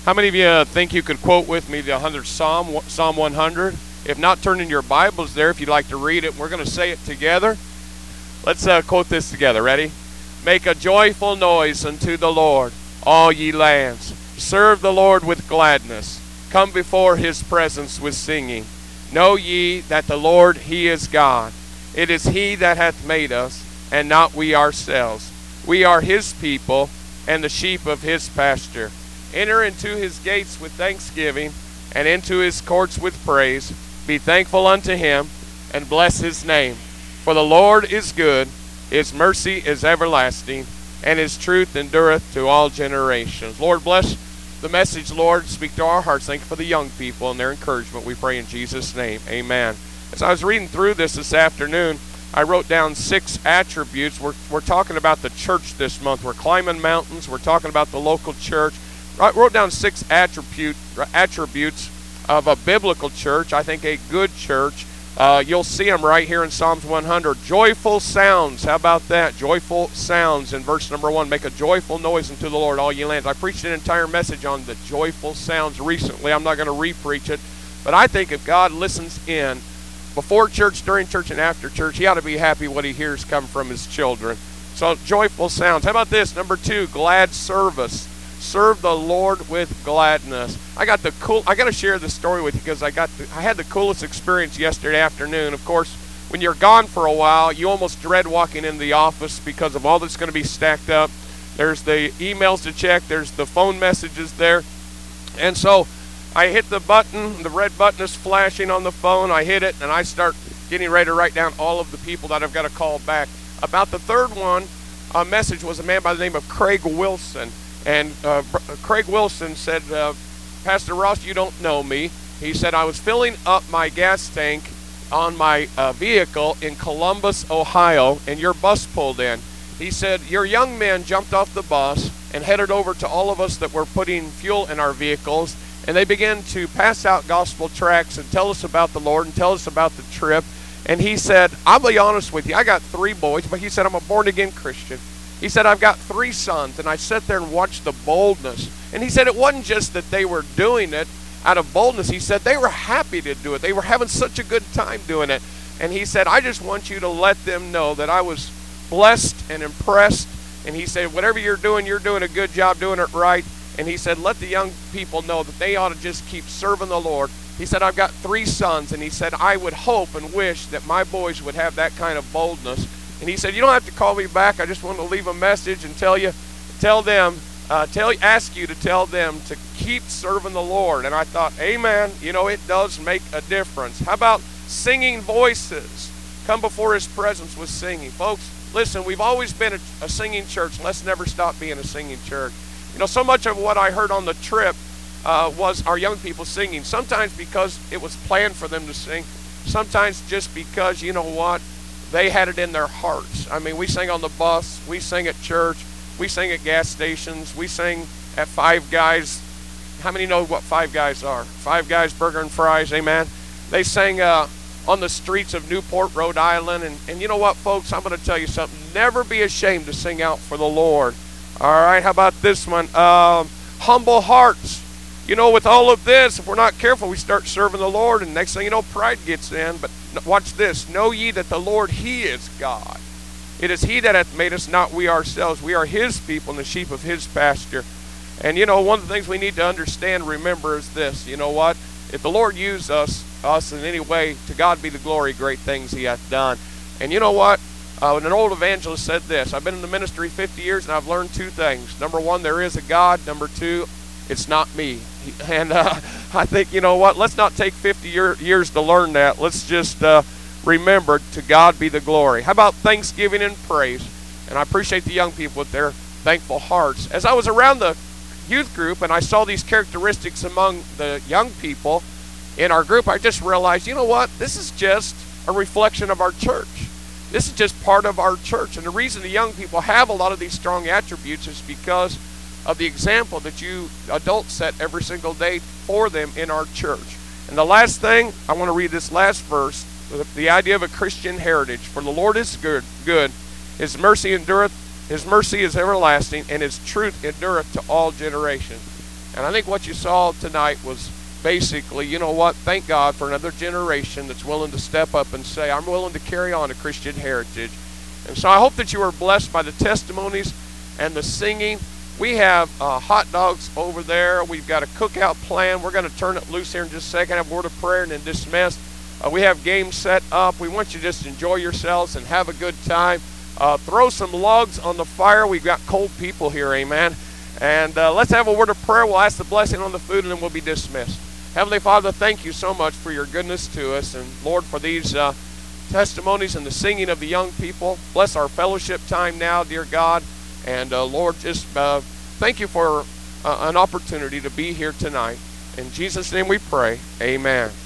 How many of you think you could quote with me the 100th Psalm, Psalm 100? If not, turn in your Bibles there if you'd like to read it. We're going to say it together. Let's quote this together. Ready? Make a joyful noise unto the Lord, all ye lands. Serve the Lord with gladness. Come before his presence with singing. Know ye that the Lord, he is God. It is he that hath made us, and not we ourselves. We are his people, and the sheep of his pasture. Enter into his gates with thanksgiving, and into his courts with praise. Be thankful unto him, and bless his name. For the Lord is good, his mercy is everlasting, and his truth endureth to all generations. Lord, bless the message, Lord. Speak to our hearts. Thank you for the young people and their encouragement. We pray in Jesus' name. Amen. As I was reading through this afternoon, I wrote down 6 attributes. We're talking about the church this month. We're climbing mountains. We're talking about the local church. I wrote down 6 attributes of a biblical church. I think a good church. You'll see them right here in Psalms 100. Joyful sounds. How about that? Joyful sounds in verse number 1. Make a joyful noise unto the Lord, all ye lands. I preached an entire message on the joyful sounds recently. I'm not going to re-preach it. But I think if God listens in before church, during church, and after church, he ought to be happy what he hears come from his children. So joyful sounds. How about this? Number 2, glad service. Serve the Lord with gladness. I got to share this story with you because I had the coolest experience yesterday afternoon. Of course, when you're gone for a while, you almost dread walking into the office because of all that's going to be stacked up. There's the emails to check. There's the phone messages there. And so I hit the button. The red button is flashing on the phone. I hit it, and I start getting ready to write down all of the people that I've got to call back. About the third message was a man by the name of Craig Wilson. And Craig Wilson said, Pastor Ross, you don't know me. He said, I was filling up my gas tank on my vehicle in Columbus, Ohio, and your bus pulled in. He said, your young men jumped off the bus and headed over to all of us that were putting fuel in our vehicles, and they began to pass out gospel tracts and tell us about the Lord and tell us about the trip. And he said, I'll be honest with you, I got 3 boys, but he said, I'm a born-again Christian. He said, I've got 3 sons, and I sat there and watched the boldness. And he said it wasn't just that they were doing it out of boldness. He said they were happy to do it. They were having such a good time doing it. And he said, I just want you to let them know that I was blessed and impressed. And he said, whatever you're doing a good job doing it right. And he said, let the young people know that they ought to just keep serving the Lord. He said, I've got 3 sons, and he said, I would hope and wish that my boys would have that kind of boldness. And he said, you don't have to call me back. I just want to leave a message and ask you to tell them to keep serving the Lord. And I thought, amen, it does make a difference. How about singing voices? Come before his presence with singing. Folks, listen, we've always been a singing church. Let's never stop being a singing church. So much of what I heard on the trip was our young people singing. Sometimes because it was planned for them to sing. Sometimes just because, they had it in their hearts. I mean, we sang on the bus, we sang at church, we sang at gas stations, we sang at Five Guys. How many know what Five Guys are? Five Guys, burger and fries, amen? They sang on the streets of Newport, Rhode Island. And you know what, folks? I'm going to tell you something. Never be ashamed to sing out for the Lord. All right, how about this one? Humble hearts. With all of this, if we're not careful, we start serving the Lord, and next thing you know, pride gets in. But watch this. Know ye that the Lord, he is God. It is he that hath made us, not we ourselves. We are his people and the sheep of his pasture. And, one of the things we need to understand, remember, is this. You know what? If the Lord use us in any way, to God be the glory, great things he hath done. And you know what? An old evangelist said this. I've been in the ministry 50 years, and I've learned 2 things. Number 1, there is a God. Number 2, it's not me. And I think, let's not take 50 years to learn that. Let's just remember, to God be the glory. How about thanksgiving and praise? And I appreciate the young people with their thankful hearts. As I was around the youth group and I saw these characteristics among the young people in our group, I just realized, this is just a reflection of our church. This is just part of our church. And the reason the young people have a lot of these strong attributes is because of the example that you adults set every single day for them in our church. And the last thing, I want to read this last verse, the idea of a Christian heritage. For the Lord is good. His mercy endureth, his mercy is everlasting, and his truth endureth to all generations. And I think what you saw tonight was basically, you know what, thank God for another generation that's willing to step up and say, I'm willing to carry on a Christian heritage. And so I hope that you were blessed by the testimonies and the singing. We have hot dogs over there. We've got a cookout plan. We're going to turn it loose here in just a second, have a word of prayer, and then dismiss. We have games set up. We want you to just enjoy yourselves and have a good time. Throw some logs on the fire. We've got cold people here, amen. And let's have a word of prayer. We'll ask the blessing on the food, and then we'll be dismissed. Heavenly Father, thank you so much for your goodness to us. And Lord, for these testimonies and the singing of the young people. Bless our fellowship time now, dear God. And Lord, just thank you for an opportunity to be here tonight. In Jesus' name we pray. Amen.